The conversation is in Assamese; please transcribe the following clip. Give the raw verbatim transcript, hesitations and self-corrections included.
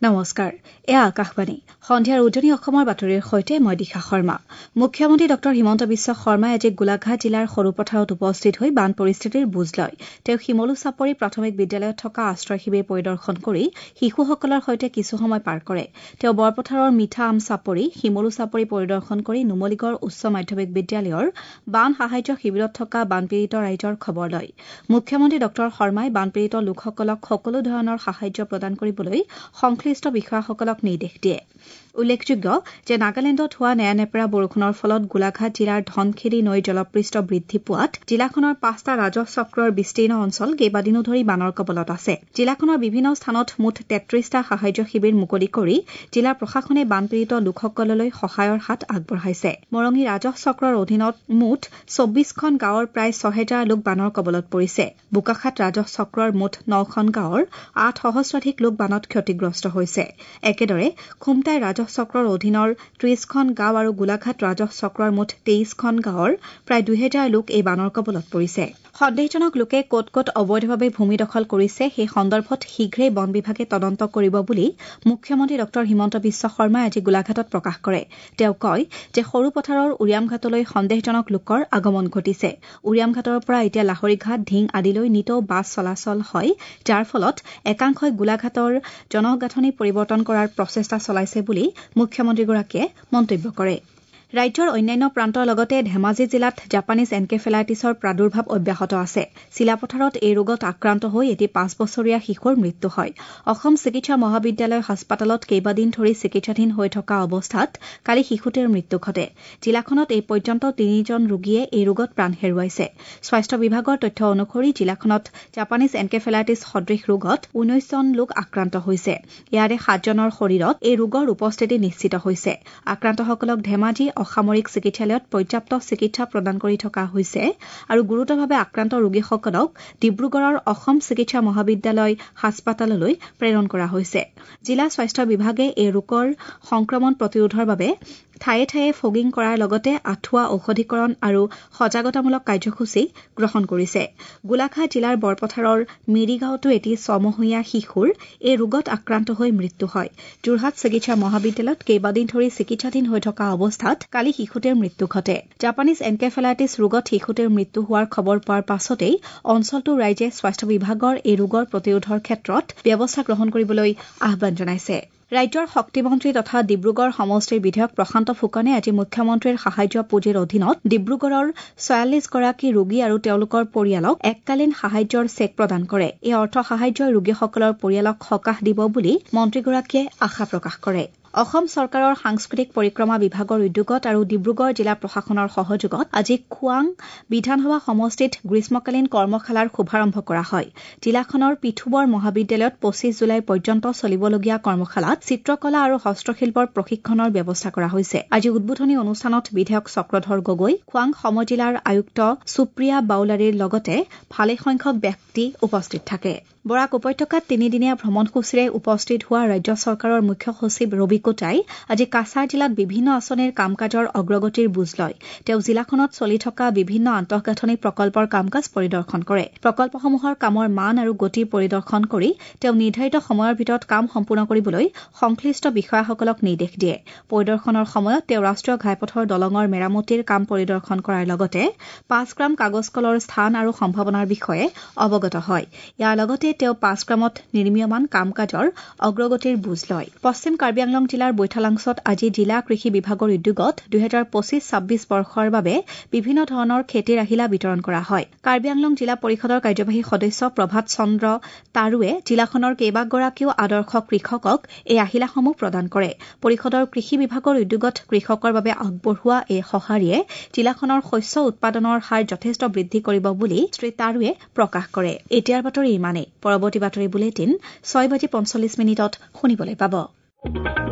নমস্কাৰ এয়া আকাশবাণী সন্ধিয়াৰ উজনি অসমৰ বাতৰিৰ সৈতে মই দিশা শৰ্মা মুখ্যমন্ত্ৰী ডক্টৰ হিমন্ত বিশ্ব শৰ্মাই আজি গোলাঘাট জিলাৰ সৰুপথাৰত উপস্থিত হৈ বান পৰিস্থিতিৰ বুজ লয় তেওঁ শিমলু চাপৰি প্ৰাথমিক বিদ্যালয়ত থকা আশ্ৰয় শিবিৰ পৰিদৰ্শন কৰি শিশুসকলৰ সৈতে কিছু সময় পাৰ কৰে তেওঁ বৰপথাৰৰ মিঠা আম চাপৰি শিমলু চাপৰি পৰিদৰ্শন কৰি নুমলীগড় উচ্চ মাধ্যমিক বিদ্যালয়ৰ বান সাহায্য শিবিৰত থকা বানপীড়িত ৰাইজৰ খবৰ লয় মুখ্যমন্ত্ৰী ডক্টৰ শৰ্মাই বানপীড়িত লোকসকলক সকলো ধৰণৰ সাহায্য প্ৰদান কৰিবলৈ সংশ্লিষ্ট বিষয়াসকলক নিৰ্দেশ দিয়ে উল্লেখযোগ্য যে নাগালেণ্ডত হোৱা নেৰানেপেৰা বৰষুণৰ ফলত গোলাঘাট জিলাৰ ধনখেলী নৈৰ জলপৃষ্ঠ বৃদ্ধি পোৱাত জিলাখনৰ পাঁচটা ৰাজহ চক্ৰৰ বিস্তীৰ্ণ অঞ্চল কেইবাদিনো ধৰি বানৰ কবলত আছে জিলাখনৰ বিভিন্ন স্থানত মুঠ তেত্ৰিশটা সাহায্য শিবিৰ মুকলি কৰি জিলা প্ৰশাসনে বানপীড়িত লোকসকললৈ সহায়ৰ হাত আগবঢ়াইছে মৰঙী ৰাজহ চক্ৰৰ অধীনত মুঠ চৌব্বিছখন গাঁৱৰ প্ৰায় ছয় হাজাৰ লোক বানৰ কবলত পৰিছে বোকাখাত ৰাজহ চক্ৰৰ মুঠ নখন গাঁৱৰ আঠ সহস্ৰাধিক লোক বানত ক্ষতিগ্ৰস্ত হৈছে একেদৰে খুমটাই ৰাজহ চক্ৰৰ অধীনৰ ত্ৰিশখন গাঁও আৰু গোলাঘাট ৰাজহ চক্ৰৰ মুঠ তেইশখন গাঁৱৰ প্ৰায় দুই হাজাৰ লোক এই বানৰ কবলত পৰিছে সন্দেহজনক লোকে ক'ত ক'ত অবৈধভাৱে ভূমি দখল কৰিছে সেই সন্দৰ্ভত শীঘ্ৰেই বন বিভাগে তদন্ত কৰিব বুলি মুখ্যমন্ত্ৰী ডক্টৰ হিমন্ত বিশ্ব শৰ্মাই আজি গোলাঘাটত প্ৰকাশ কৰে তেওঁ কয় যে সৰুপথাৰৰ উৰিয়ামঘাটলৈ সন্দেহজনক লোকৰ আগমন ঘটিছে উৰিয়ামঘাটৰ পৰা এতিয়া লাহৰীঘাট ঢিং আদিলৈ নিতৌ বাছ চলাচল হয় যাৰ ফলত একাংশই গোলাঘাটৰ জনগাঁথনি পৰিৱৰ্তন কৰাৰ প্ৰচেষ্টা চলাইছে বুলি মুখ্যমন্ত্ৰীগৰাকীয়ে মন্তব্য কৰে ৰাজ্যৰ অন্যান্য প্ৰান্তৰ লগতে ধেমাজি জিলাত জাপানীজ এনকেফেলাইটিছৰ প্ৰাদুৰ্ভাৱ অব্যাহত আছে চিলাপথাৰত এই ৰোগত আক্ৰান্ত হৈ এটি পাঁচ বছৰীয়া শিশুৰ মৃত্যু হয় অসম চিকিৎসা মহাবিদ্যালয় হাস্পতালত কেইবাদিন ধৰি চিকিৎসাধীন হৈ থকা অৱস্থাত কালি শিশুটিৰ মৃত্যু ঘটে জিলাখনত এই পৰ্যন্ত তিনিজন ৰোগীয়ে এই ৰোগত প্ৰাণ হেৰুৱাইছে স্বাস্থ্য বিভাগৰ তথ্য অনুসৰি জিলাখনত জাপানীজ এনকেফেলাইটিছ সদৃশ ৰোগত ঊনৈশজন লোক আক্ৰান্ত হৈছে ইয়াৰে সাতজনৰ শৰীৰত এই ৰোগৰ উপস্থিতি নিশ্চিত হৈছে আক্ৰান্তসকলক ধেমাজি অসামৰিক চিকিৎসালয়ত পৰ্যাপ্ত চিকিৎসা প্ৰদান কৰি থকা হৈছে আৰু গুৰুতৰভাৱে আক্ৰান্ত ৰোগীসকলক ডিব্ৰুগড়ৰ অসম চিকিৎসা মহাবিদ্যালয় হাস্পতাললৈ প্ৰেৰণ কৰা হৈছে জিলা স্বাস্থ্য বিভাগে এই ৰোগৰ সংক্ৰমণ প্ৰতিৰোধৰ বাবে ঠায়ে ঠায়ে ফগিং কৰাৰ লগতে আঁঠুৱা ঔষধীকৰণ আৰু সজাগতামূলক কাৰ্যসূচী গ্ৰহণ কৰিছে গোলাঘাট জিলাৰ বৰপথাৰৰ মিৰিগাঁৱতো এটি ছমহীয়া শিশুৰ এই ৰোগত আক্ৰান্ত হৈ মৃত্যু হয় যোৰহাট চিকিৎসা মহাবিদ্যালয়ত কেইবাদিন ধৰি চিকিৎসাধীন হৈ থকা অৱস্থাত কালি শিশুটিৰ মৃত্যু ঘটে জাপানীজ এনকেফেলাইটিছ ৰোগত শিশুটিৰ মৃত্যু হোৱাৰ খবৰ পোৱাৰ পাছতেই অঞ্চলটোৰ ৰাইজে স্বাস্থ্য বিভাগৰ এই ৰোগৰ প্ৰতিৰোধৰ ক্ষেত্ৰত ব্যৱস্থা গ্ৰহণ কৰিবলৈ আহ্বান জনাইছে ৰাজ্যৰ শক্তিমন্ত্ৰী তথা ডিব্ৰুগড় সমষ্টিৰ বিধায়ক প্ৰশান্ত ফুকনে আজি মুখ্যমন্ত্ৰীৰ সাহায্য পুঁজিৰ অধীনত ডিব্ৰুগড়ৰ ছয়াল্লিছ গৰাকী ৰোগী আৰু তেওঁলোকৰ পৰিয়ালক এককালীন সাহায্যৰ চেক প্ৰদান কৰে এই অৰ্থ সাহায্যই ৰোগীসকলৰ পৰিয়ালক সকাহ দিব বুলি মন্ত্ৰীগৰাকীয়ে আশা প্ৰকাশ কৰে অসম চৰকাৰৰ সাংস্কৃতিক পৰিক্ৰমা বিভাগৰ উদ্যোগত আৰু ডিব্ৰুগড় জিলা প্ৰশাসনৰ সহযোগত আজি খোৱাং বিধানসভা সমষ্টিত গ্ৰীষ্মকালীন কৰ্মশালাৰ শুভাৰম্ভ কৰা হয় জিলাখনৰ পিঠুবৰ মহাবিদ্যালয়ত পঁচিছ জুলাই পৰ্যন্ত চলিবলগীয়া কৰ্মশালাত চিত্ৰকলা আৰু হস্তশিল্পৰ প্ৰশিক্ষণৰ ব্যৱস্থা কৰা হৈছে আজি উদ্বোধনী অনুষ্ঠানত বিধায়ক চক্ৰধৰ গগৈ খোৱাং সমজিলাৰ আয়ুক্ত সুপ্ৰিয়া বাউলাৰীৰ লগতে ভালেসংখ্যক ব্যক্তি উপস্থিত থাকে বৰাক উপত্যকাত তিনিদিনীয়া ভ্ৰমণসূচীৰে উপস্থিত হোৱা ৰাজ্য চৰকাৰৰ মুখ্য সচিব ৰবি কোটাই আজি কাছাৰ জিলাত বিভিন্ন আঁচনিৰ কাম কাজৰ অগ্ৰগতিৰ বুজ লয় তেওঁ জিলাখনত চলি থকা বিভিন্ন আন্তঃগাঁথনি প্ৰকল্পৰ কাম কাজ পৰিদৰ্শন কৰে প্ৰকল্পসমূহৰ কামৰ মান আৰু গতি পৰিদৰ্শন কৰি তেওঁ নিৰ্ধাৰিত সময়ৰ ভিতৰত কাম সম্পূৰ্ণ কৰিবলৈ সংশ্লিষ্ট বিষয়াসকলক নিৰ্দেশ দিয়ে পৰিদৰ্শনৰ সময়ত তেওঁ ৰাষ্ট্ৰীয় ঘাইপথৰ দলঙৰ মেৰামতিৰ কাম পৰিদৰ্শন কৰাৰ লগতে পাঁচ গ্ৰাম কাগজ কলৰ স্থান আৰু সম্ভাৱনাৰ বিষয়ে অৱগত হয় ইয়াৰ লগতে তেওঁ পাঁচ গ্ৰামত নিৰ্মীয়মান কাম কাজৰ অগ্ৰগতিৰ বুজ লয় পশ্চিম কাৰ্বি আংলং জিলাৰ বৈঠালাংছত আজি জিলা কৃষি বিভাগৰ উদ্যোগত দুহেজাৰ পঁচিছ ছাব্বিছ বৰ্ষৰ বাবে বিভিন্ন ধৰণৰ খেতিৰ আহিলা বিতৰণ কৰা হয় কাৰ্বি আংলং জিলা পৰিষদৰ কাৰ্যবাহী সদস্য প্ৰভাত চন্দ্ৰ তাৰুৱে জিলাখনৰ কেইবাগৰাকীও আদৰ্শ কৃষকক এই আহিলাসমূহ প্ৰদান কৰে পৰিষদৰ কৃষি বিভাগৰ উদ্যোগত কৃষকৰ বাবে আগবঢ়োৱা এই সঁহাৰিয়ে জিলাখনৰ শস্য উৎপাদনৰ হাৰ যথেষ্ট বৃদ্ধি কৰিব বুলি শ্ৰী তাৰুৱে প্ৰকাশ কৰে এতিয়াৰ বাতৰি ইমানেই পৰৱৰ্তী বাতৰি বুলেটিন ছয় বাজি পঞ্চল্লিছ মিনিটত শুনিবলৈ পাব